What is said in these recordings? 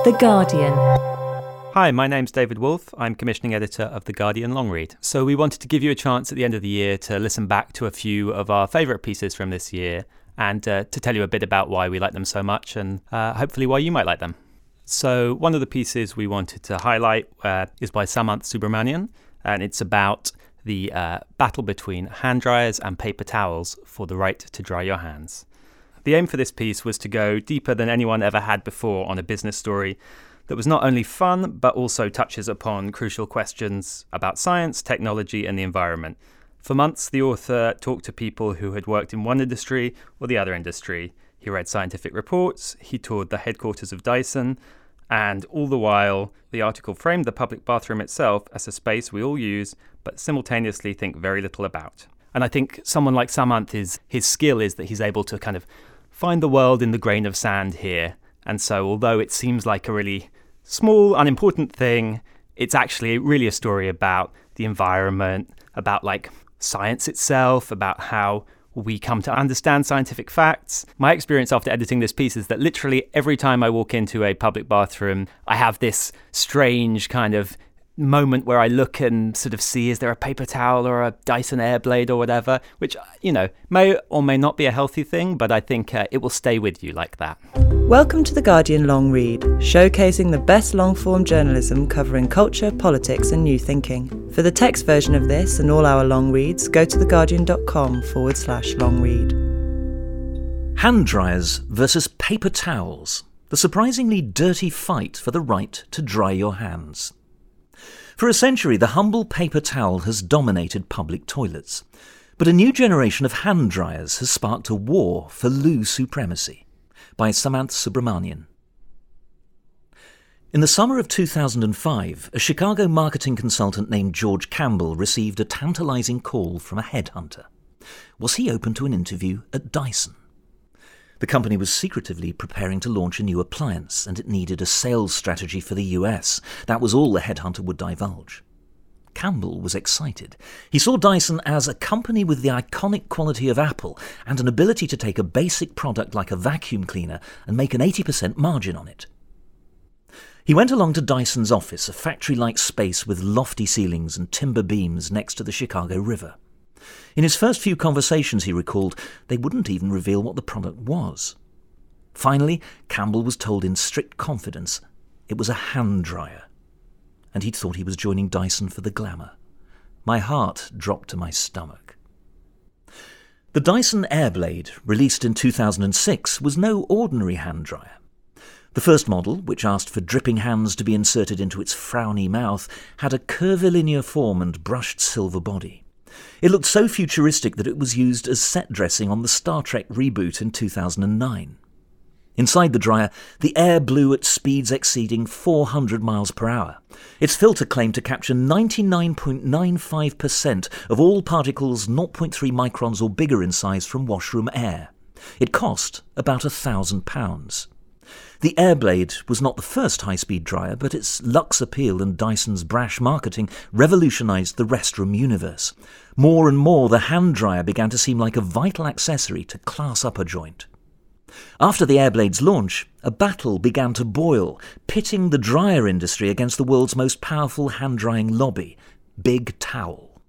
The Guardian. Hi, my name's David Wolfe. I'm commissioning editor of The Guardian Long Read. So we wanted to give you a chance at the end of the year to listen back to a few of our favourite pieces from this year and to tell you a bit about why we like them so much and hopefully why you might like them. So one of the pieces we wanted to highlight is by Samanth Subramanian, and it's about the battle between hand dryers and paper towels for the right to dry your hands. The aim for this piece was to go deeper than anyone ever had before on a business story that was not only fun, but also touches upon crucial questions about science, technology, and the environment. For months, the author talked to people who had worked in one industry or the other industry. He read scientific reports, he toured the headquarters of Dyson, and all the while, the article framed the public bathroom itself as a space we all use, but simultaneously think very little about. And I think someone like Samanth, his skill is that he's able to kind of find the world in the grain of sand here. And so although it seems like a really small, unimportant thing, it's actually really a story about the environment, about like science itself, about how we come to understand scientific facts. My experience after editing this piece is that literally every time I walk into a public bathroom, I have this strange kind of moment where I look and sort of see, is there a paper towel or a Dyson Airblade or whatever, which, you know, may or may not be a healthy thing, but I think it will stay with you like that. Welcome to The Guardian Long Read, showcasing the best long-form journalism covering culture, politics and new thinking. For the text version of this and all our long reads, go to theguardian.com/long read. Hand dryers versus paper towels. The surprisingly dirty fight for the right to dry your hands. For a century, the humble paper towel has dominated public toilets. But a new generation of hand dryers has sparked a war for loo supremacy. By Samanth Subramanian. In the summer of 2005, a Chicago marketing consultant named George Campbell received a tantalizing call from a headhunter. Was he open to an interview at Dyson? The company was secretively preparing to launch a new appliance, and it needed a sales strategy for the US. That was all the headhunter would divulge. Campbell was excited. He saw Dyson as a company with the iconic quality of Apple and an ability to take a basic product like a vacuum cleaner and make an 80% margin on it. He went along to Dyson's office, a factory-like space with lofty ceilings and timber beams next to the Chicago River. In his first few conversations, he recalled, they wouldn't even reveal what the product was. Finally, Campbell was told in strict confidence it was a hand dryer. And he'd thought he was joining Dyson for the glamour. My heart dropped to my stomach. The Dyson Airblade, released in 2006, was no ordinary hand dryer. The first model, which asked for dripping hands to be inserted into its frowny mouth, had a curvilinear form and brushed silver body. It looked so futuristic that it was used as set dressing on the Star Trek reboot in 2009. Inside the dryer, the air blew at speeds exceeding 400 miles per hour. Its filter claimed to capture 99.95% of all particles 0.3 microns or bigger in size from washroom air. It cost about £1,000. The Airblade was not the first high-speed dryer, but its luxe appeal and Dyson's brash marketing revolutionised the restroom universe. More and more, the hand dryer began to seem like a vital accessory to class up a joint. After the Airblade's launch, a battle began to boil, pitting the dryer industry against the world's most powerful hand-drying lobby, Big Towel.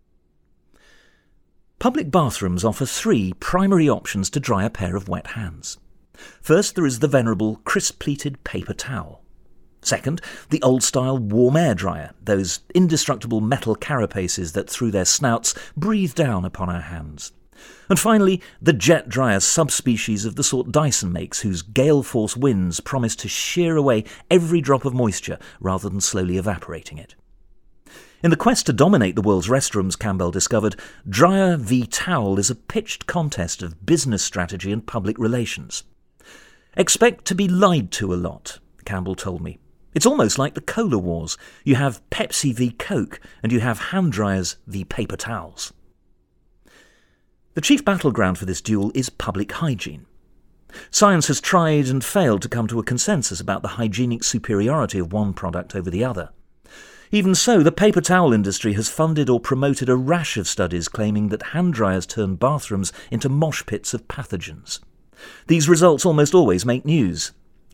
Public bathrooms offer three primary options to dry a pair of wet hands. First, there is the venerable crisp-pleated paper towel. Second, the old-style warm air dryer, those indestructible metal carapaces that through their snouts breathe down upon our hands. And finally, the jet dryer subspecies of the sort Dyson makes, whose gale-force winds promise to shear away every drop of moisture rather than slowly evaporating it. In the quest to dominate the world's restrooms, Campbell discovered, dryer v towel is a pitched contest of business strategy and public relations. Expect to be lied to a lot, Campbell told me. It's almost like the cola wars. You have Pepsi v Coke, and you have hand dryers v paper towels. The chief battleground for this duel is public hygiene. Science has tried and failed to come to a consensus about the hygienic superiority of one product over the other. Even so, the paper towel industry has funded or promoted a rash of studies claiming that hand dryers turn bathrooms into mosh pits of pathogens. These results almost always make news.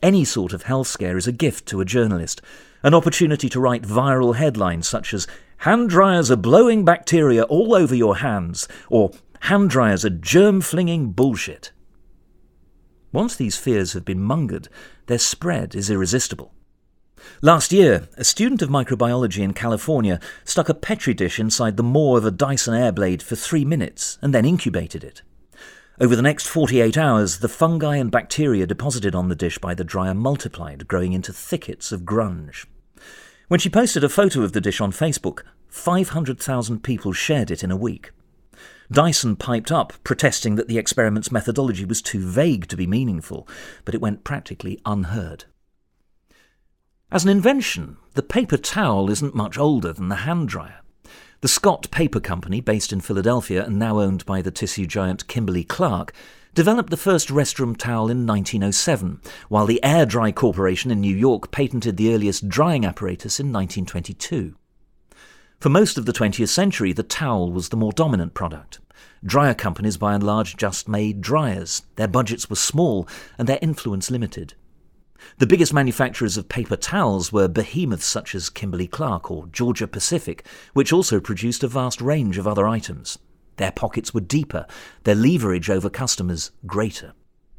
Any sort of health scare is a gift to a journalist, an opportunity to write viral headlines such as "Hand dryers are blowing bacteria all over your hands," or "Hand dryers are germ-flinging bullshit." Once these fears have been mongered, their spread is irresistible. Last year, a student of microbiology in California stuck a Petri dish inside the maw of a Dyson Airblade for 3 minutes and then incubated it. Over the next 48 hours, the fungi and bacteria deposited on the dish by the dryer multiplied, growing into thickets of grunge. When she posted a photo of the dish on Facebook, 500,000 people shared it in a week. Dyson piped up, protesting that the experiment's methodology was too vague to be meaningful, but it went practically unheard. As an invention, the paper towel isn't much older than the hand dryer. The Scott Paper Company, based in Philadelphia and now owned by the tissue giant Kimberly-Clark, developed the first restroom towel in 1907, while the Air Dry Corporation in New York patented the earliest drying apparatus in 1922. For most of the 20th century, the towel was the more dominant product. Dryer companies by and large just made dryers. Their budgets were small and their influence limited. The biggest manufacturers of paper towels were behemoths such as Kimberly-Clark or Georgia-Pacific, which also produced a vast range of other items. Their pockets were deeper, their leverage over customers greater.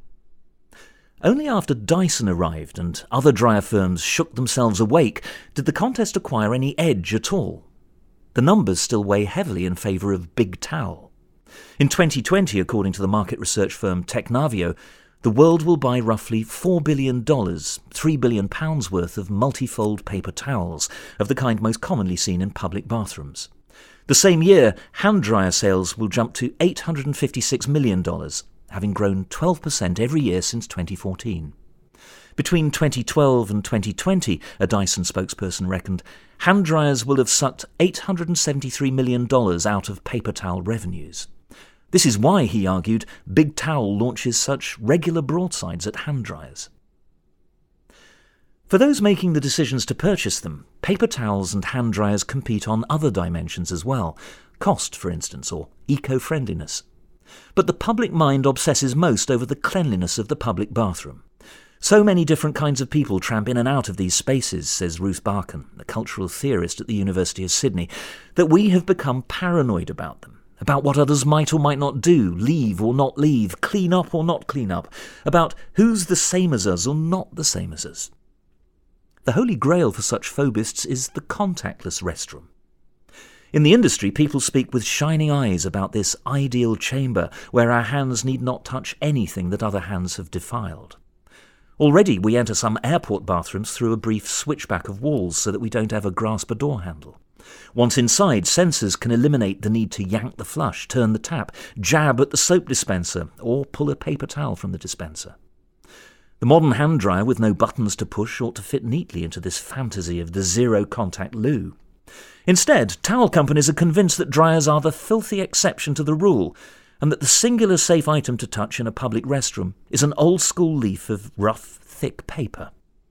Only after Dyson arrived and other dryer firms shook themselves awake did the contest acquire any edge at all. The numbers still weigh heavily in favour of Big Towel. In 2020, according to the market research firm Technavio, the world will buy roughly $4 billion, £3 billion worth of multifold paper towels, of the kind most commonly seen in public bathrooms. The same year, hand dryer sales will jump to $856 million, having grown 12% every year since 2014. Between 2012 and 2020, a Dyson spokesperson reckoned, hand dryers will have sucked $873 million out of paper towel revenues. This is why, he argued, Big Towel launches such regular broadsides at hand dryers. For those making the decisions to purchase them, paper towels and hand dryers compete on other dimensions as well, cost, for instance, or eco-friendliness. But the public mind obsesses most over the cleanliness of the public bathroom. So many different kinds of people tramp in and out of these spaces, says Ruth Barkan, a cultural theorist at the University of Sydney, that we have become paranoid about them. About what others might or might not do, leave or not leave, clean up or not clean up, about who's the same as us or not the same as us. The holy grail for such phobists is the contactless restroom. In the industry, people speak with shining eyes about this ideal chamber where our hands need not touch anything that other hands have defiled. Already we enter some airport bathrooms through a brief switchback of walls so that we don't ever grasp a door handle. Once inside, sensors can eliminate the need to yank the flush, turn the tap, jab at the soap dispenser, or pull a paper towel from the dispenser. The modern hand dryer with no buttons to push ought to fit neatly into this fantasy of the zero-contact loo. Instead, towel companies are convinced that dryers are the filthy exception to the rule, and that the singular safe item to touch in a public restroom is an old-school leaf of rough, thick paper.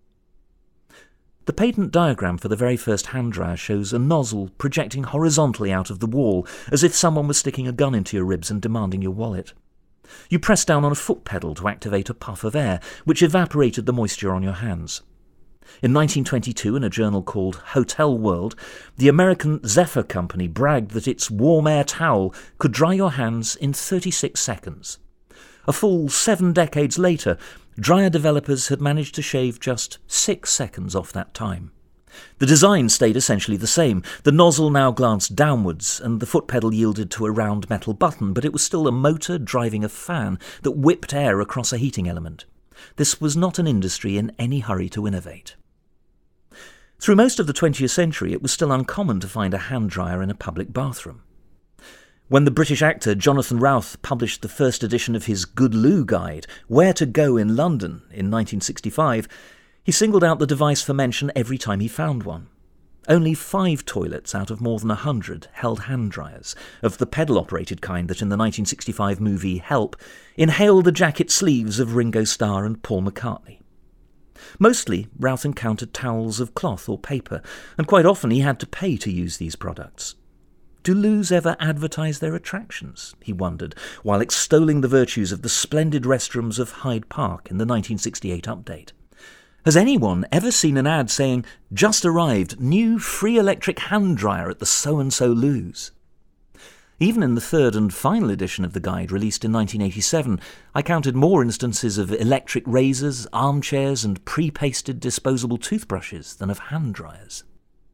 The patent diagram for the very first hand dryer shows a nozzle projecting horizontally out of the wall, as if someone was sticking a gun into your ribs and demanding your wallet. You press down on a foot pedal to activate a puff of air, which evaporated the moisture on your hands. In 1922, in a journal called Hotel World, the American Zephyr Company bragged that its warm air towel could dry your hands in 36 seconds. A full 7 decades later, dryer developers had managed to shave just 6 seconds off that time. The design stayed essentially the same. The nozzle now glanced downwards, and the foot pedal yielded to a round metal button, but it was still a motor driving a fan that whipped air across a heating element. This was not an industry in any hurry to innovate. Through most of the 20th century, it was still uncommon to find a hand dryer in a public bathroom. When the British actor Jonathan Routh published the first edition of his Good Loo Guide, Where to Go in London, in 1965, he singled out the device for mention every time he found one. Only 5 toilets out of more than 100 held hand dryers, of the pedal-operated kind that in the 1965 movie Help inhaled the jacket sleeves of Ringo Starr and Paul McCartney. Mostly, Routh encountered towels of cloth or paper, and quite often he had to pay to use these products. Do loos ever advertise their attractions, he wondered, while extolling the virtues of the splendid restrooms of Hyde Park in the 1968 update. Has anyone ever seen an ad saying, "Just arrived, new free electric hand dryer at the so-and-so Loos"? Even in the third and final edition of the guide, released in 1987, I counted more instances of electric razors, armchairs and pre-pasted disposable toothbrushes than of hand dryers.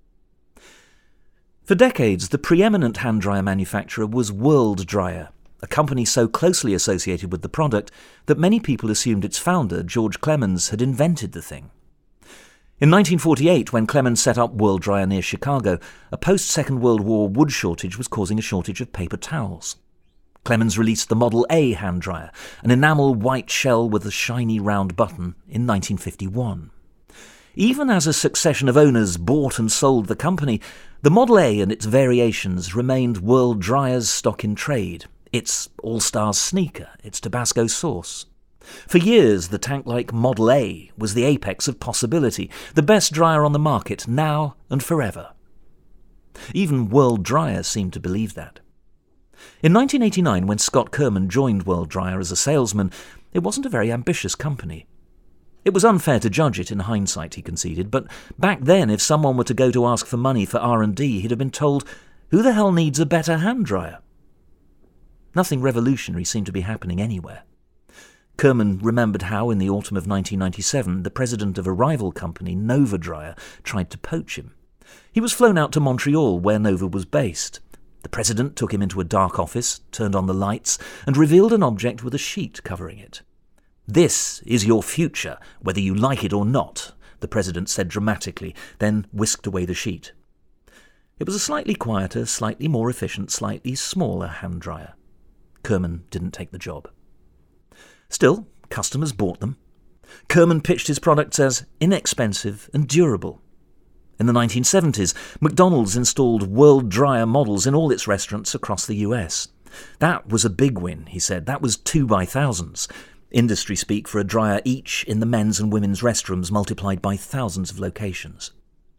For decades, the preeminent hand dryer manufacturer was World Dryer, a company so closely associated with the product that many people assumed its founder, George Clemens, had invented the thing. In 1948, when Clemens set up World Dryer near Chicago, a post-Second World War wood shortage was causing a shortage of paper towels. Clemens released the Model A hand dryer, an enamel white shell with a shiny round button, in 1951. Even as a succession of owners bought and sold the company, the Model A and its variations remained World Dryer's stock in trade, its All-Stars sneaker, its Tabasco sauce. For years, the tank-like Model A was the apex of possibility, the best dryer on the market now and forever. Even World Dryer seemed to believe that. In 1989, when Scott Kerman joined World Dryer as a salesman, it wasn't a very ambitious company. It was unfair to judge it in hindsight, he conceded, but back then if someone were to go to ask for money for R&D, he'd have been told, "Who the hell needs a better hand dryer?" Nothing revolutionary seemed to be happening anywhere. Kerman remembered how, in the autumn of 1997, the president of a rival company, Nova Dryer, tried to poach him. He was flown out to Montreal, where Nova was based. The president took him into a dark office, turned on the lights, and revealed an object with a sheet covering it. "This is your future, whether you like it or not," the president said dramatically, then whisked away the sheet. It was a slightly quieter, slightly more efficient, slightly smaller hand dryer. Kerman didn't take the job. Still, customers bought them. Kerman pitched his products as inexpensive and durable. In the 1970s, McDonald's installed World Dryer models in all its restaurants across the US. That was a big win, he said. That was 2 by thousands. Industry speak for a dryer each in the men's and women's restrooms multiplied by thousands of locations.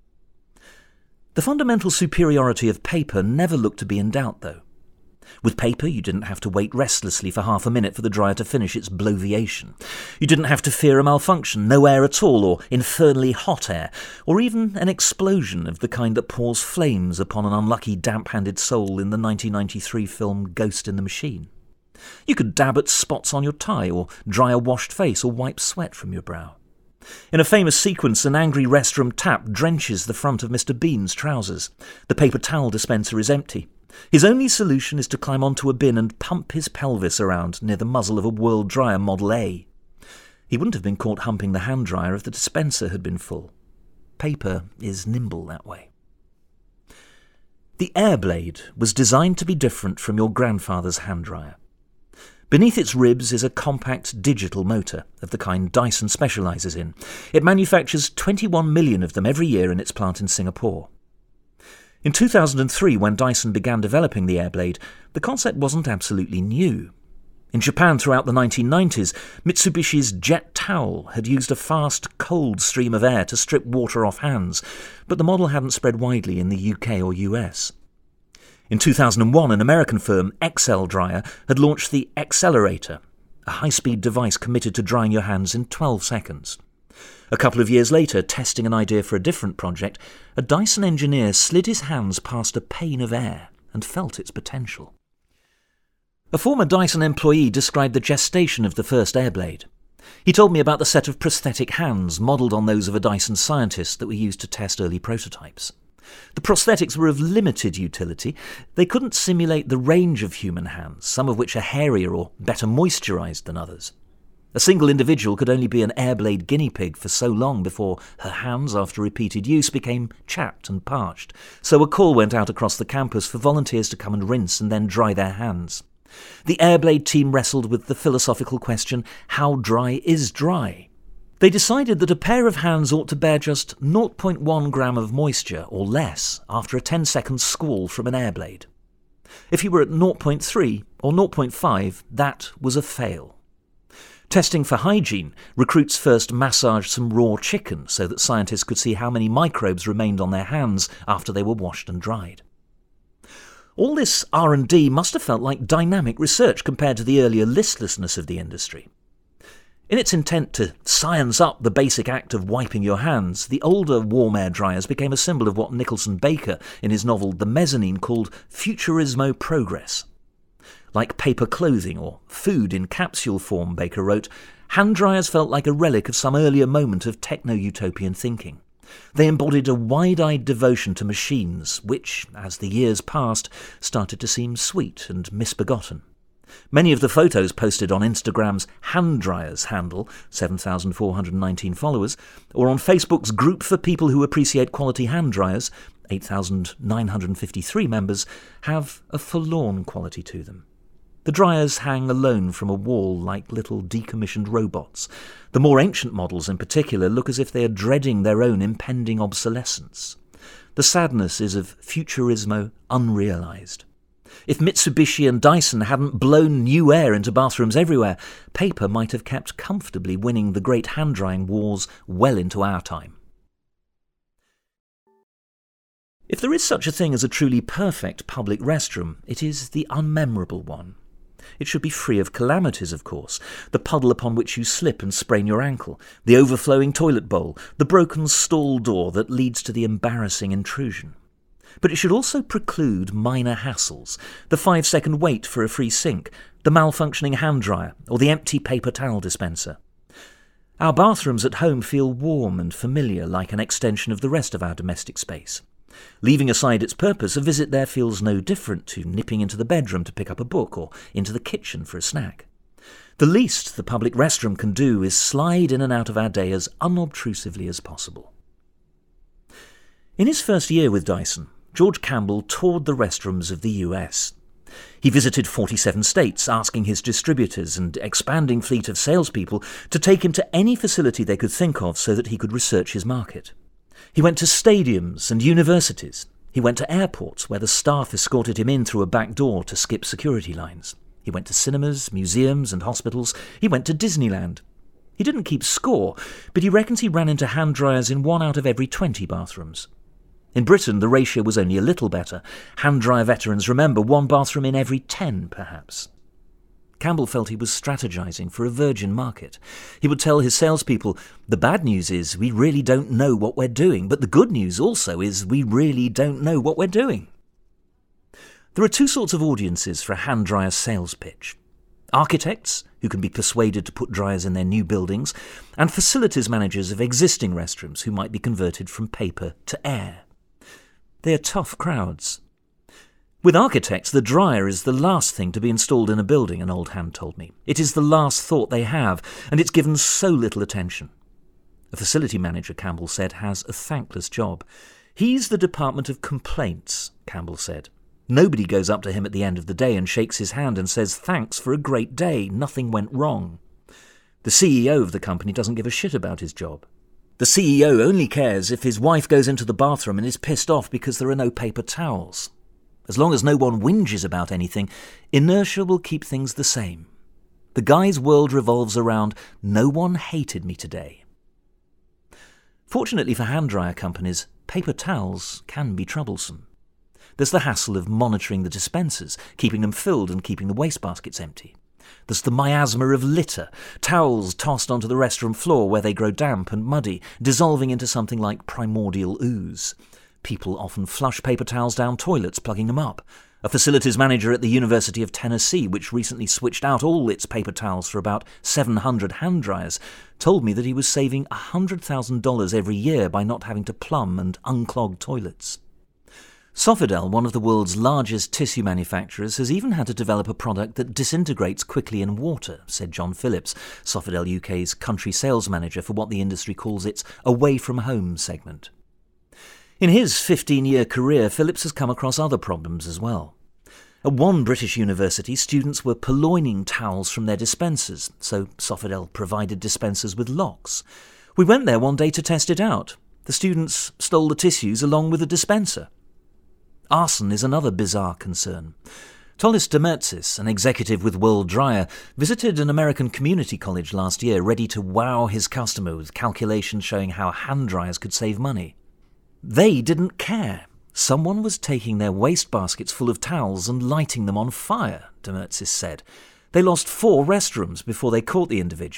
The fundamental superiority of paper never looked to be in doubt, though. With paper, you didn't have to wait restlessly for half a minute for the dryer to finish its bloviation. You didn't have to fear a malfunction, no air at all, or infernally hot air, or even an explosion of the kind that pours flames upon an unlucky damp-handed soul in the 1993 film Ghost in the Machine. You could dab at spots on your tie, or dry a washed face, or wipe sweat from your brow. In a famous sequence, an angry restroom tap drenches the front of Mr. Bean's trousers. The paper towel dispenser is empty. His only solution is to climb onto a bin and pump his pelvis around near the muzzle of a World Dryer Model A. He wouldn't have been caught humping the hand dryer if the dispenser had been full. Paper is nimble that way. The Airblade was designed to be different from your grandfather's hand dryer. Beneath its ribs is a compact digital motor, of the kind Dyson specialises in. It manufactures 21 million of them every year in its plant in Singapore. In 2003, when Dyson began developing the Airblade, the concept wasn't absolutely new. In Japan throughout the 1990s, Mitsubishi's Jet Towel had used a fast, cold stream of air to strip water off hands, but the model hadn't spread widely in the UK or US. In 2001, an American firm, XL Dryer, had launched the Accelerator, a high-speed device committed to drying your hands in 12 seconds. A couple of years later, testing an idea for a different project, a Dyson engineer slid his hands past a pane of air and felt its potential. A former Dyson employee described the gestation of the first Airblade. He told me about the set of prosthetic hands modelled on those of a Dyson scientist that were used to test early prototypes. The prosthetics were of limited utility. They couldn't simulate the range of human hands, some of which are hairier or better moisturised than others. A single individual could only be an Airblade guinea pig for so long before her hands, after repeated use, became chapped and parched. So a call went out across the campus for volunteers to come and rinse and then dry their hands. The Airblade team wrestled with the philosophical question, how dry is dry? They decided that a pair of hands ought to bear just 0.1 gram of moisture or less after a 10-second squall from an Airblade. If you were at 0.3 or 0.5, that was a fail. Testing for hygiene, recruits first massaged some raw chicken so that scientists could see how many microbes remained on their hands after they were washed and dried. All this R&D must have felt like dynamic research compared to the earlier listlessness of the industry. In its intent to science up the basic act of wiping your hands, the older warm air dryers became a symbol of what Nicholson Baker, in his novel The Mezzanine, called futurismo progress. Like paper clothing or food in capsule form, Baker wrote, hand dryers felt like a relic of some earlier moment of techno-utopian thinking. They embodied a wide-eyed devotion to machines, which, as the years passed, started to seem sweet and misbegotten. Many of the photos posted on Instagram's Hand Dryers handle, 7,419 followers, or on Facebook's Group for People Who Appreciate Quality Hand Dryers, 8,953 members, have a forlorn quality to them. The dryers hang alone from a wall like little decommissioned robots. The more ancient models in particular look as if they are dreading their own impending obsolescence. The sadness is of futurismo unrealised. If Mitsubishi and Dyson hadn't blown new air into bathrooms everywhere, paper might have kept comfortably winning the great hand-drying wars well into our time. If there is such a thing as a truly perfect public restroom, it is the unmemorable one. It should be free of calamities, of course. The puddle upon which you slip and sprain your ankle, the overflowing toilet bowl, the broken stall door that leads to the embarrassing intrusion. But it should also preclude minor hassles, the 5-second wait for a free sink, the malfunctioning hand dryer, or the empty paper towel dispenser. Our bathrooms at home feel warm and familiar, like an extension of the rest of our domestic space. Leaving aside its purpose, a visit there feels no different to nipping into the bedroom to pick up a book or into the kitchen for a snack. The least the public restroom can do is slide in and out of our day as unobtrusively as possible. In his first year with Dyson, George Campbell toured the restrooms of the US. He visited 47 states, asking his distributors and expanding fleet of salespeople to take him to any facility they could think of so that he could research his market. He went to stadiums and universities. He went to airports where the staff escorted him in through a back door to skip security lines. He went to cinemas, museums and hospitals. He went to Disneyland. He didn't keep score, but he reckons he ran into hand dryers in 1 out of every 20 bathrooms. In Britain, the ratio was only a little better. Hand dryer veterans remember 1 bathroom in every 10, perhaps. Campbell felt he was strategizing for a virgin market. He would tell his salespeople, the bad news is we really don't know what we're doing, but the good news also is we really don't know what we're doing. There are 2 sorts of audiences for a hand dryer sales pitch. Architects, who can be persuaded to put dryers in their new buildings, and facilities managers of existing restrooms who might be converted from paper to air. They are tough crowds. With architects, the dryer is the last thing to be installed in a building, an old hand told me. It is the last thought they have, and it's given so little attention. A facility manager, Campbell said, has a thankless job. He's the Department of Complaints, Campbell said. Nobody goes up to him at the end of the day and shakes his hand and says, thanks for a great day, nothing went wrong. The CEO of the company doesn't give a shit about his job. The CEO only cares if his wife goes into the bathroom and is pissed off because there are no paper towels. As long as no one whinges about anything, inertia will keep things the same. The guy's world revolves around, no one hated me today. Fortunately for hand dryer companies, paper towels can be troublesome. There's the hassle of monitoring the dispensers, keeping them filled and keeping the wastebaskets empty. There's the miasma of litter, towels tossed onto the restroom floor where they grow damp and muddy, dissolving into something like primordial ooze. People often flush paper towels down toilets, plugging them up. A facilities manager at the University of Tennessee, which recently switched out all its paper towels for about 700 hand dryers, told me that he was saving $100,000 every year by not having to plumb and unclog toilets. Sofidel, one of the world's largest tissue manufacturers, has even had to develop a product that disintegrates quickly in water, said John Phillips, Sofidel UK's country sales manager for what the industry calls its away-from-home segment. In his 15-year career, Phillips has come across other problems as well. At one British university, students were purloining towels from their dispensers, so Sofidel provided dispensers with locks. We went there one day to test it out. The students stole the tissues along with the dispenser. Arson is another bizarre concern. Tolis Demertzis, an executive with World Dryer, visited an American community college last year ready to wow his customer with calculations showing how hand dryers could save money. They didn't care. Someone was taking their wastebaskets full of towels and lighting them on fire, Demertzis said. They lost 4 restrooms before they caught the individual.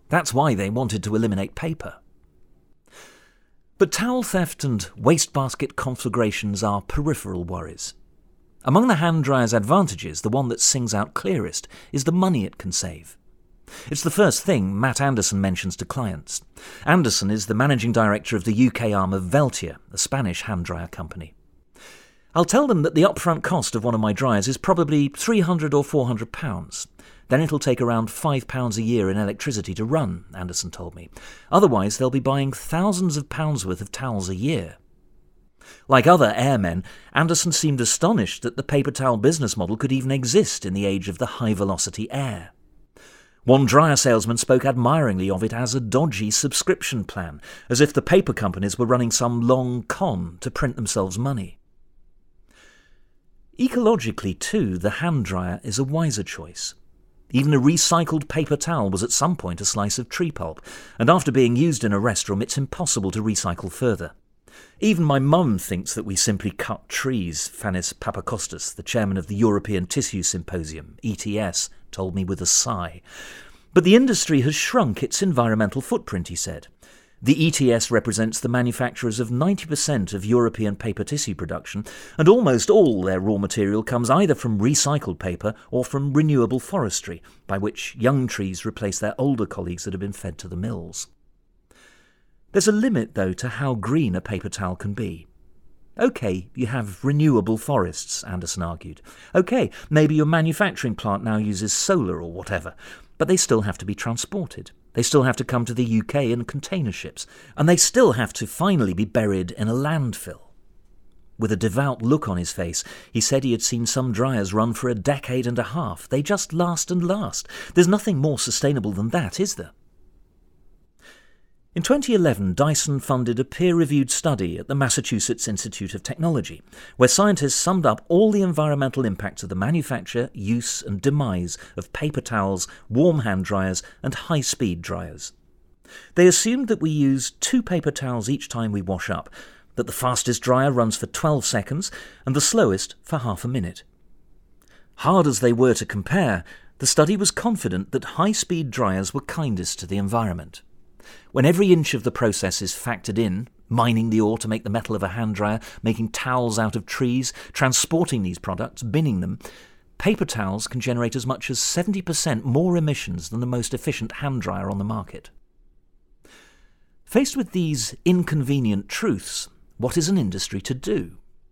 That's why they wanted to eliminate paper. But towel theft and wastebasket conflagrations are peripheral worries. Among the hand dryer's advantages, the one that sings out clearest is the money it can save. It's the first thing Matt Anderson mentions to clients. Anderson is the managing director of the UK arm of Veltia, a Spanish hand dryer company. I'll tell them that the upfront cost of one of my dryers is probably £300 or £400. Then it'll take around £5 a year in electricity to run, Anderson told me. Otherwise, they'll be buying thousands of pounds worth of towels a year. Like other airmen, Anderson seemed astonished that the paper towel business model could even exist in the age of the high-velocity air. One dryer salesman spoke admiringly of it as a dodgy subscription plan, as if the paper companies were running some long con to print themselves money. Ecologically, too, the hand dryer is a wiser choice. Even a recycled paper towel was at some point a slice of tree pulp, and after being used in a restroom, it's impossible to recycle further. Even my mum thinks that we simply cut trees, Fanis Papakostas, the chairman of the European Tissue Symposium, ETS, told me with a sigh. But the industry has shrunk its environmental footprint, he said. The ETS represents the manufacturers of 90% of European paper tissue production, and almost all their raw material comes either from recycled paper or from renewable forestry, by which young trees replace their older colleagues that have been fed to the mills. There's a limit, though, to how green a paper towel can be. OK, you have renewable forests, Anderson argued. OK, maybe your manufacturing plant now uses solar or whatever, but they still have to be transported. They still have to come to the UK in container ships, and they still have to finally be buried in a landfill. With a devout look on his face, he said he had seen some dryers run for a decade and a half. They just last and last. There's nothing more sustainable than that, is there? In 2011, Dyson funded a peer-reviewed study at the Massachusetts Institute of Technology, where scientists summed up all the environmental impacts of the manufacture, use and demise of paper towels, warm hand dryers and high-speed dryers. They assumed that we use 2 paper towels each time we wash up, that the fastest dryer runs for 12 seconds and the slowest for half a minute. Hard as they were to compare, the study was confident that high-speed dryers were kindest to the environment. When every inch of the process is factored in, mining the ore to make the metal of a hand dryer, making towels out of trees, transporting these products, binning them, paper towels can generate as much as 70% more emissions than the most efficient hand dryer on the market. Faced with these inconvenient truths, what is an industry to do?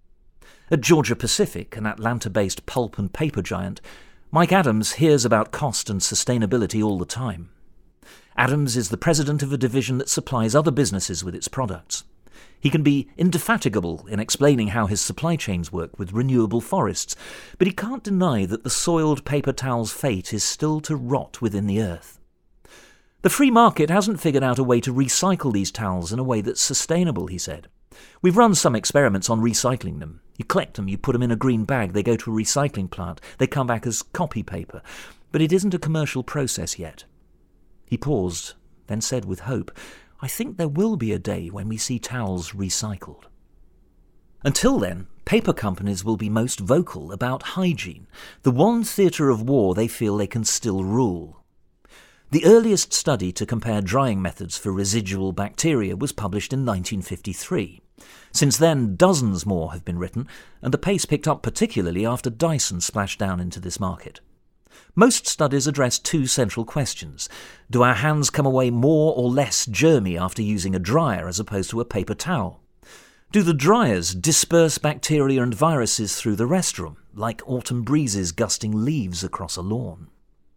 At Georgia Pacific, an Atlanta-based pulp and paper giant, Mike Adams hears about cost and sustainability all the time. Adams is the president of a division that supplies other businesses with its products. He can be indefatigable in explaining how his supply chains work with renewable forests, but he can't deny that the soiled paper towel's fate is still to rot within the earth. The free market hasn't figured out a way to recycle these towels in a way that's sustainable, he said. We've run some experiments on recycling them. You collect them, you put them in a green bag, they go to a recycling plant, they come back as copy paper. But it isn't a commercial process yet. He paused, then said with hope, I think there will be a day when we see towels recycled. Until then, paper companies will be most vocal about hygiene, the one theatre of war they feel they can still rule. The earliest study to compare drying methods for residual bacteria was published in 1953. Since then, dozens more have been written, and the pace picked up particularly after Dyson splashed down into this market. Most studies address 2 central questions. Do our hands come away more or less germy after using a dryer as opposed to a paper towel? Do the dryers disperse bacteria and viruses through the restroom, like autumn breezes gusting leaves across a lawn?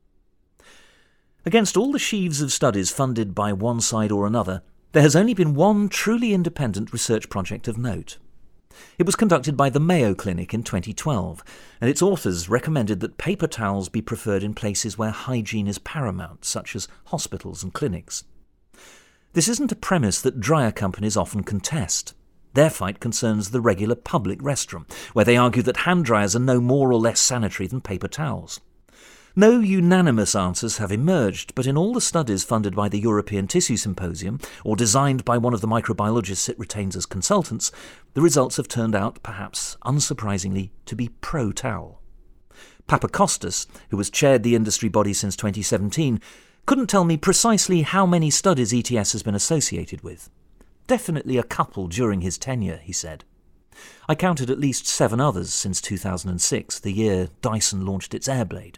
Against all the sheaves of studies funded by one side or another, there has only been one truly independent research project of note. It was conducted by the Mayo Clinic in 2012, and its authors recommended that paper towels be preferred in places where hygiene is paramount, such as hospitals and clinics. This isn't a premise that dryer companies often contest. Their fight concerns the regular public restroom, where they argue that hand dryers are no more or less sanitary than paper towels. No unanimous answers have emerged, but in all the studies funded by the European Tissue Symposium, or designed by one of the microbiologists it retains as consultants, the results have turned out, perhaps unsurprisingly, to be pro-towel. Papakostas, who has chaired the industry body since 2017, couldn't tell me precisely how many studies ETS has been associated with. Definitely a couple during his tenure, he said. I counted at least 7 others since 2006, the year Dyson launched its Airblade.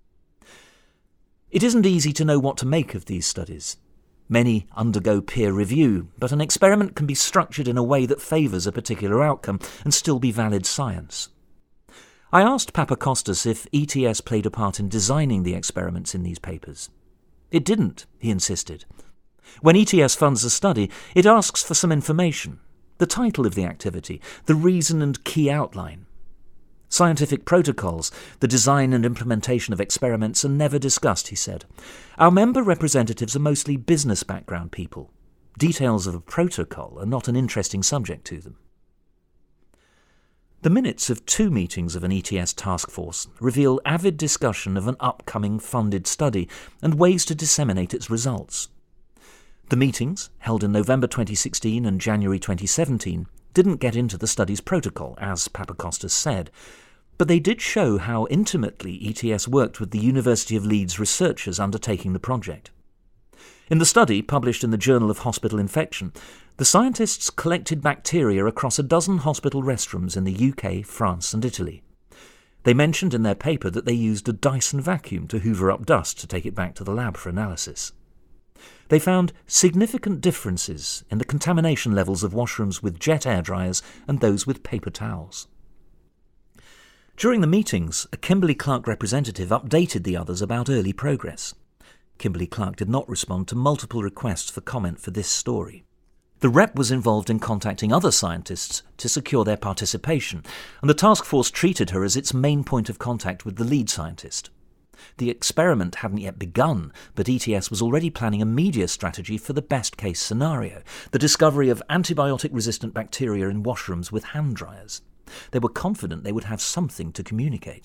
It isn't easy to know what to make of these studies. Many undergo peer review, but an experiment can be structured in a way that favours a particular outcome and still be valid science. I asked Papakostas if ETS played a part in designing the experiments in these papers. It didn't, he insisted. When ETS funds a study, it asks for some information, the title of the activity, the reason and key outline. Scientific protocols, the design and implementation of experiments are never discussed, he said. Our member representatives are mostly business background people. Details of a protocol are not an interesting subject to them. The minutes of 2 meetings of an ETS task force reveal avid discussion of an upcoming funded study and ways to disseminate its results. The meetings, held in November 2016 and January 2017, didn't get into the study's protocol, as Papakostas said, but they did show how intimately ETS worked with the University of Leeds researchers undertaking the project. In the study, published in the Journal of Hospital Infection, the scientists collected bacteria across a dozen hospital restrooms in the UK, France and Italy. They mentioned in their paper that they used a Dyson vacuum to hoover up dust to take it back to the lab for analysis. They found significant differences in the contamination levels of washrooms with jet air dryers and those with paper towels. During the meetings, a Kimberly-Clark representative updated the others about early progress. Kimberly-Clark did not respond to multiple requests for comment for this story. The rep was involved in contacting other scientists to secure their participation, and the task force treated her as its main point of contact with the lead scientist. The experiment hadn't yet begun, but ETS was already planning a media strategy for the best-case scenario, the discovery of antibiotic-resistant bacteria in washrooms with hand dryers. They were confident they would have something to communicate.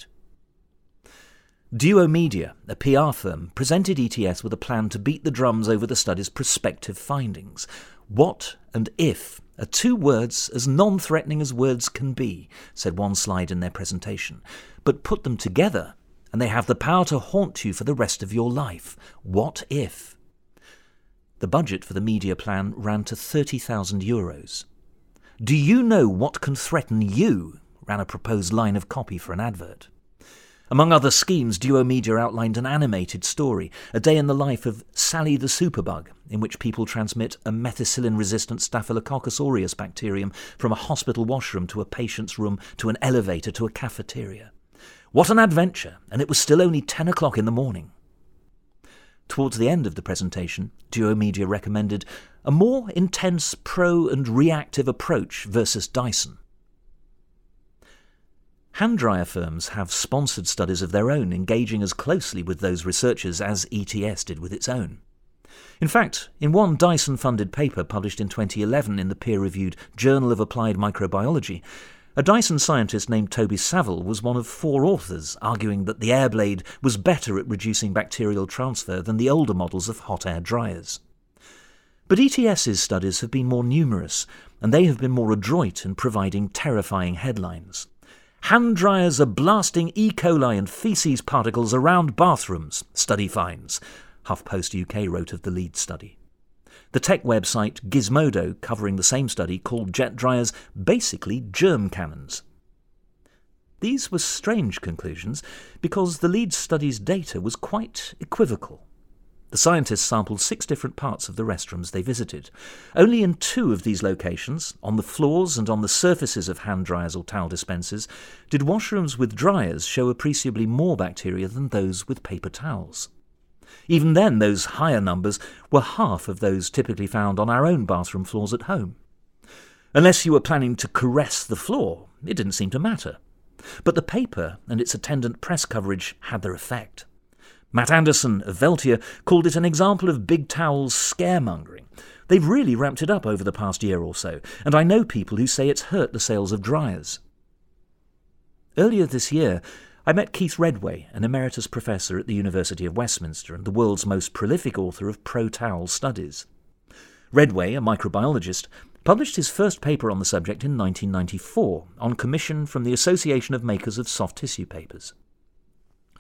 Duo Media, a PR firm, presented ETS with a plan to beat the drums over the study's prospective findings. What and if are 2 words as non-threatening as words can be, said one slide in their presentation. But put them together, and they have the power to haunt you for the rest of your life. What if? The budget for the media plan ran to €30,000. Do you know what can threaten you? Ran a proposed line of copy for an advert. Among other schemes, Duo Media outlined an animated story, a day in the life of Sally the Superbug, in which people transmit a methicillin-resistant Staphylococcus aureus bacterium from a hospital washroom to a patient's room to an elevator to a cafeteria. What an adventure, and it was still only 10 o'clock in the morning. Towards the end of the presentation, Duo Media recommended a more intense pro- and reactive approach versus Dyson. Hand dryer firms have sponsored studies of their own, engaging as closely with those researchers as ETS did with its own. In fact, in one Dyson-funded paper published in 2011 in the peer-reviewed Journal of Applied Microbiology, a Dyson scientist named Toby Saville was one of 4 authors, arguing that the Airblade was better at reducing bacterial transfer than the older models of hot air dryers. But ETS's studies have been more numerous, and they have been more adroit in providing terrifying headlines. Hand dryers are blasting E. coli and faeces particles around bathrooms, study finds, HuffPost UK wrote of the lead study. The tech website Gizmodo, covering the same study, called jet dryers basically germ cannons. These were strange conclusions because the lead study's data was quite equivocal. The scientists sampled 6 different parts of the restrooms they visited. Only in 2 of these locations, on the floors and on the surfaces of hand dryers or towel dispensers, did washrooms with dryers show appreciably more bacteria than those with paper towels. Even then, those higher numbers were half of those typically found on our own bathroom floors at home. Unless you were planning to caress the floor, it didn't seem to matter. But the paper and its attendant press coverage had their effect. Matt Anderson of Veltier called it an example of big towels scaremongering. They've really ramped it up over the past year or so, and I know people who say it's hurt the sales of dryers. Earlier this year, I met Keith Redway, an emeritus professor at the University of Westminster and the world's most prolific author of pro-towel studies. Redway, a microbiologist, published his first paper on the subject in 1994 on commission from the Association of Makers of Soft Tissue Papers.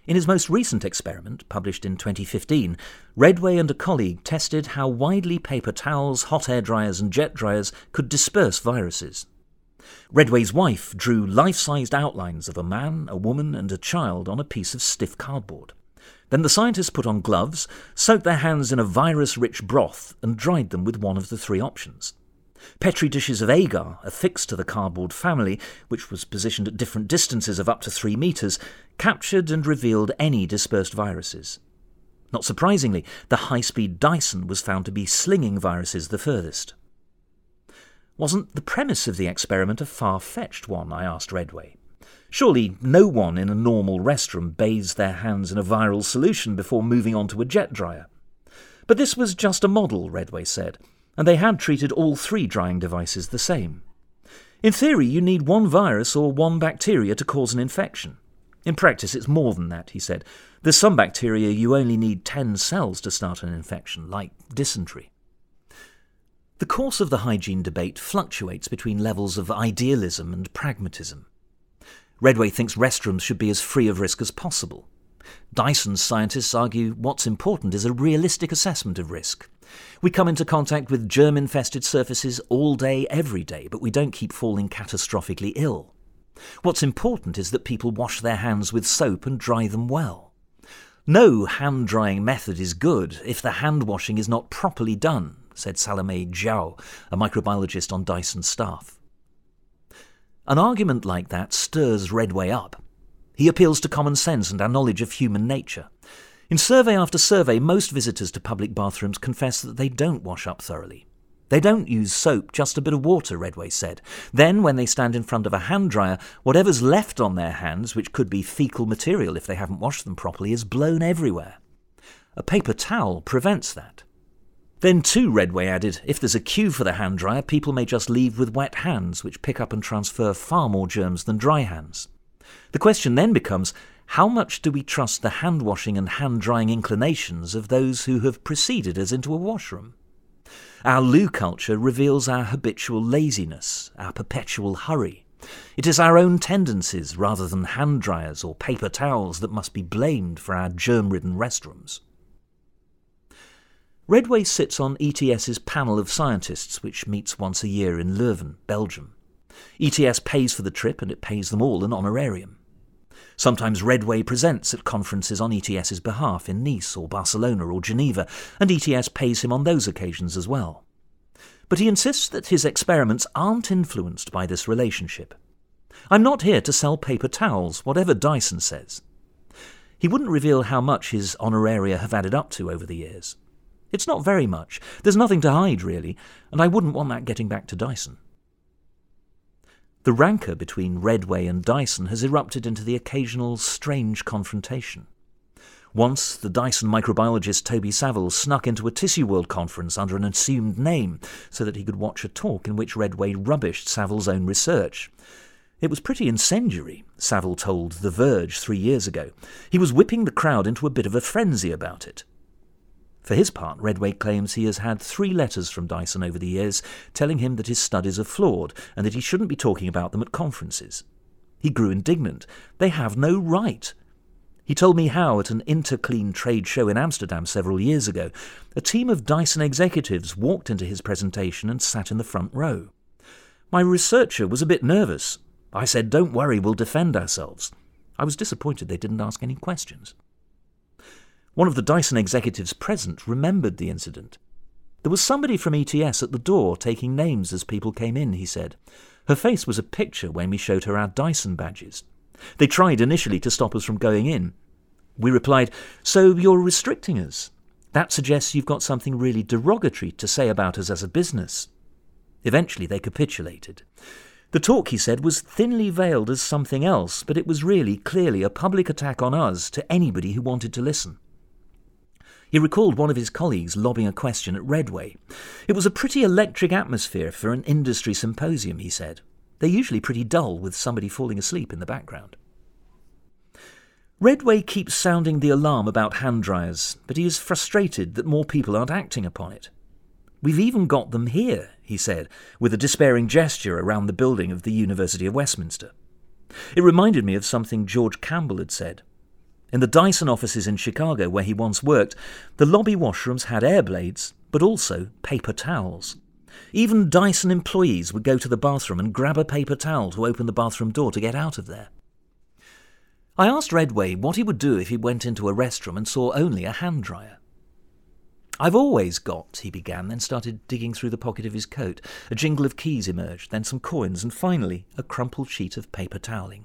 In his most recent experiment, published in 2015, Redway and a colleague tested how widely paper towels, hot air dryers and jet dryers could disperse viruses. Redway's wife drew life-sized outlines of a man, a woman and a child on a piece of stiff cardboard. Then the scientists put on gloves, soaked their hands in a virus-rich broth and dried them with one of the three options. Petri dishes of agar, affixed to the cardboard family, which was positioned at different distances of up to 3 metres, captured and revealed any dispersed viruses. Not surprisingly, the high-speed Dyson was found to be slinging viruses the furthest. Wasn't the premise of the experiment a far-fetched one, I asked Redway. Surely no one in a normal restroom bathes their hands in a viral solution before moving on to a jet dryer. But this was just a model, Redway said, and they had treated all 3 drying devices the same. In theory, you need 1 virus or 1 bacteria to cause an infection. In practice, it's more than that, he said. There's some bacteria you only need 10 cells to start an infection, like dysentery. The course of the hygiene debate fluctuates between levels of idealism and pragmatism. Redway thinks restrooms should be as free of risk as possible. Dyson's scientists argue what's important is a realistic assessment of risk. We come into contact with germ-infested surfaces all day, every day, but we don't keep falling catastrophically ill. What's important is that people wash their hands with soap and dry them well. No hand-drying method is good if the hand-washing is not properly done, said Salome Zhao, a microbiologist on Dyson's staff. An argument like that stirs Redway up. He appeals to common sense and our knowledge of human nature. In survey after survey, most visitors to public bathrooms confess that they don't wash up thoroughly. They don't use soap, just a bit of water, Redway said. Then, when they stand in front of a hand dryer, whatever's left on their hands, which could be fecal material if they haven't washed them properly, is blown everywhere. A paper towel prevents that. Then too, Redway added, if there's a queue for the hand dryer, people may just leave with wet hands, which pick up and transfer far more germs than dry hands. The question then becomes, how much do we trust the hand-washing and hand-drying inclinations of those who have preceded us into a washroom? Our loo culture reveals our habitual laziness, our perpetual hurry. It is our own tendencies rather than hand dryers or paper towels that must be blamed for our germ-ridden restrooms. Redway sits on ETS's panel of scientists, which meets once a year in Leuven, Belgium. ETS pays for the trip and it pays them all an honorarium. Sometimes Redway presents at conferences on ETS's behalf in Nice or Barcelona or Geneva, and ETS pays him on those occasions as well. But he insists that his experiments aren't influenced by this relationship. I'm not here to sell paper towels, whatever Dyson says. He wouldn't reveal how much his honoraria have added up to over the years. It's not very much. There's nothing to hide, really, and I wouldn't want that getting back to Dyson. The rancour between Redway and Dyson has erupted into the occasional strange confrontation. Once, the Dyson microbiologist Toby Saville snuck into a Tissue World conference under an assumed name so that he could watch a talk in which Redway rubbished Saville's own research. It was pretty incendiary, Saville told The Verge 3 years ago. He was whipping the crowd into a bit of a frenzy about it. For his part, Redway claims he has had 3 letters from Dyson over the years telling him that his studies are flawed and that he shouldn't be talking about them at conferences. He grew indignant. They have no right. He told me how, at an Interclean trade show in Amsterdam several years ago, a team of Dyson executives walked into his presentation and sat in the front row. My researcher was a bit nervous. I said, "Don't worry, we'll defend ourselves." I was disappointed they didn't ask any questions. One of the Dyson executives present remembered the incident. There was somebody from ETS at the door taking names as people came in, he said. Her face was a picture when we showed her our Dyson badges. They tried initially to stop us from going in. We replied, "So you're restricting us? That suggests you've got something really derogatory to say about us as a business." Eventually they capitulated. The talk, he said, was thinly veiled as something else, but it was really clearly a public attack on us to anybody who wanted to listen. He recalled one of his colleagues lobbing a question at Redway. It was a pretty electric atmosphere for an industry symposium, he said. They're usually pretty dull with somebody falling asleep in the background. Redway keeps sounding the alarm about hand dryers, but he is frustrated that more people aren't acting upon it. "We've even got them here," he said, with a despairing gesture around the building of the University of Westminster. It reminded me of something George Campbell had said. In the Dyson offices in Chicago, where he once worked, the lobby washrooms had air blades, but also paper towels. Even Dyson employees would go to the bathroom and grab a paper towel to open the bathroom door to get out of there. I asked Redway what he would do if he went into a restroom and saw only a hand dryer. "I've always got," he began, then started digging through the pocket of his coat. A jingle of keys emerged, then some coins, and finally a crumpled sheet of paper toweling.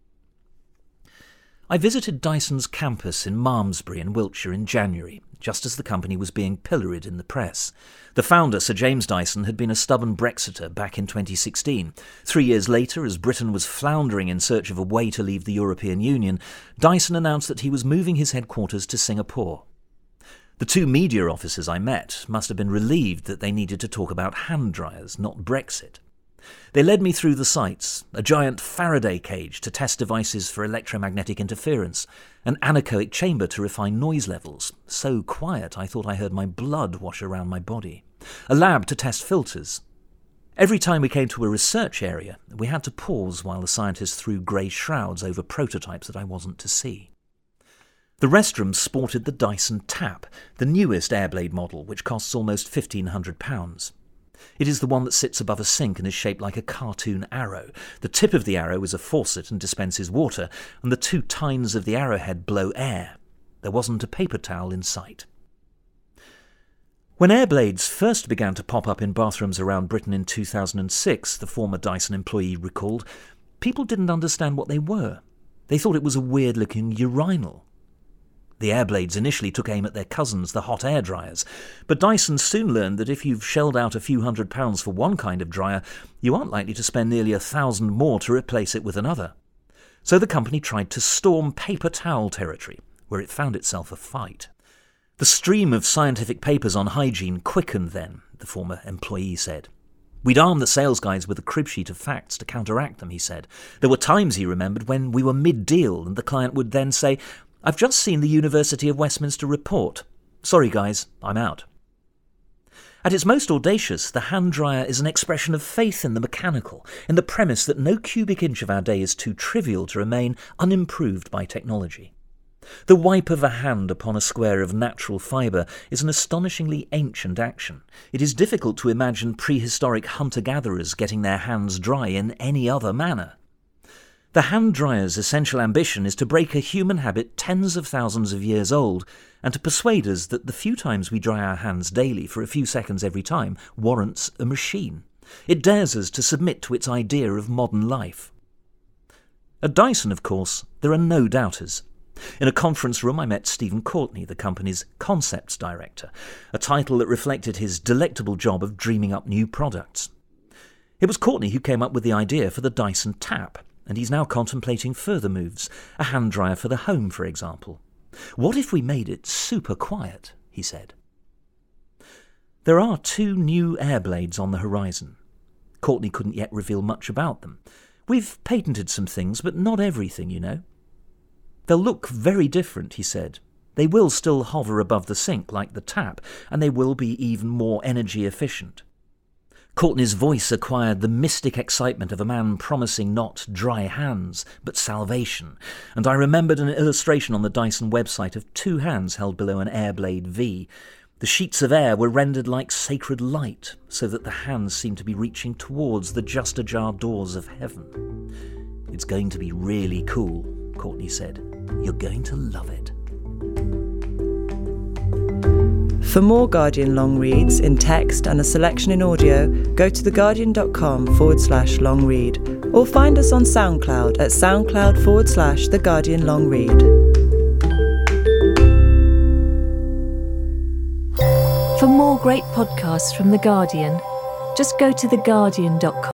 I visited Dyson's campus in Malmesbury in Wiltshire in January, just as the company was being pilloried in the press. The founder, Sir James Dyson, had been a stubborn Brexiter back in 2016. 3 years later, as Britain was floundering in search of a way to leave the European Union, Dyson announced that he was moving his headquarters to Singapore. The 2 media officers I met must have been relieved that they needed to talk about hand dryers, not Brexit. They led me through the sites: a giant Faraday cage to test devices for electromagnetic interference, an anechoic chamber to refine noise levels, so quiet I thought I heard my blood wash around my body, a lab to test filters. Every time we came to a research area, we had to pause while the scientists threw grey shrouds over prototypes that I wasn't to see. The restroom sported the Dyson Tap, the newest Airblade model, which costs almost £1,500. It is the one that sits above a sink and is shaped like a cartoon arrow. The tip of the arrow is a faucet and dispenses water, and the 2 tines of the arrowhead blow air. There wasn't a paper towel in sight. When Airblades first began to pop up in bathrooms around Britain in 2006, the former Dyson employee recalled, people didn't understand what they were. They thought it was a weird-looking urinal. The Airblades initially took aim at their cousins, the hot air dryers, but Dyson soon learned that if you've shelled out a few £100s for one kind of dryer, you aren't likely to spend nearly 1,000 more to replace it with another. So the company tried to storm paper towel territory, where it found itself a fight. The stream of scientific papers on hygiene quickened then, the former employee said. We'd arm the sales guys with a crib sheet of facts to counteract them, he said. There were times, he remembered, when we were mid-deal and the client would then say, I've just seen the University of Westminster report. Sorry guys, I'm out. At its most audacious, the hand dryer is an expression of faith in the mechanical, in the premise that no cubic inch of our day is too trivial to remain unimproved by technology. The wipe of a hand upon a square of natural fibre is an astonishingly ancient action. It is difficult to imagine prehistoric hunter-gatherers getting their hands dry in any other manner. The hand dryer's essential ambition is to break a human habit tens of thousands of years old and to persuade us that the few times we dry our hands daily for a few seconds every time warrants a machine. It dares us to submit to its idea of modern life. At Dyson, of course, there are no doubters. In a conference room I met Stephen Courtney, the company's concepts director, a title that reflected his delectable job of dreaming up new products. It was Courtney who came up with the idea for the Dyson Tap, and he's now contemplating further moves, a hand dryer for the home, for example. What if we made it super quiet, he said. There are 2 new Airblades on the horizon. Courtney couldn't yet reveal much about them. We've patented some things, but not everything, you know. They'll look very different, he said. They will still hover above the sink like the Tap, and they will be even more energy efficient. Courtney's voice acquired the mystic excitement of a man promising not dry hands, but salvation, and I remembered an illustration on the Dyson website of 2 hands held below an Airblade V. The sheets of air were rendered like sacred light, so that the hands seemed to be reaching towards the just-ajar doors of heaven. It's going to be really cool, Courtney said. You're going to love it. For more Guardian long reads in text and a selection in audio, go to theguardian.com/long read or find us on SoundCloud at SoundCloud/The Guardian Long Read. For more great podcasts from The Guardian, just go to theguardian.com.